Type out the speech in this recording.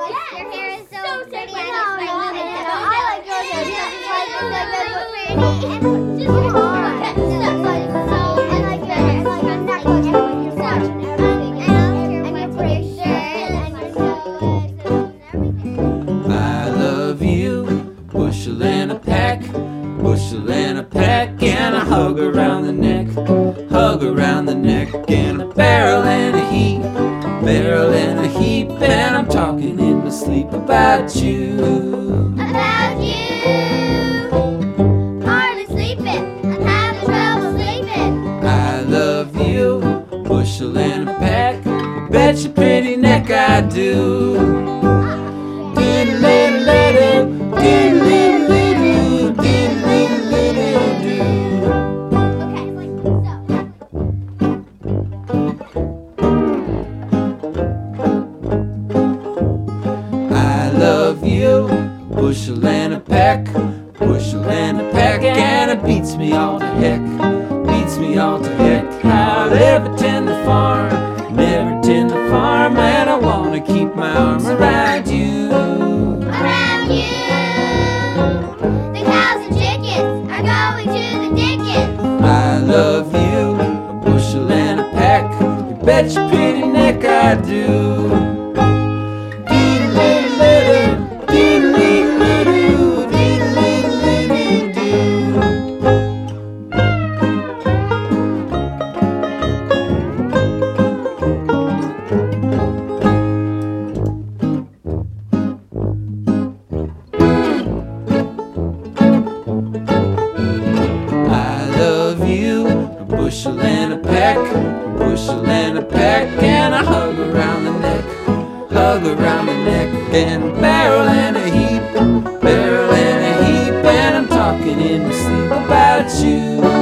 Your hair is so pretty. I like your hair. I love you, bushel and a pack, and a hug around the neck, and a barrel and a heap, and I'm talking in my sleep about you. About you. Hardly sleeping. I'm having trouble sleeping. I love you, bushel and a pack, bet your pretty neck I do. I love you, bushel and a pack, and it beats me all to heck, I'll never tend the farm, and I wanna keep my arms around you. Around you. The cows and chickens are going to the dickens. I love you, a bushel and a pack, you bet your pretty neck I do. Bushel and a pack, and a hug around the neck, and a barrel and a heap, and I'm talking in my sleep about you.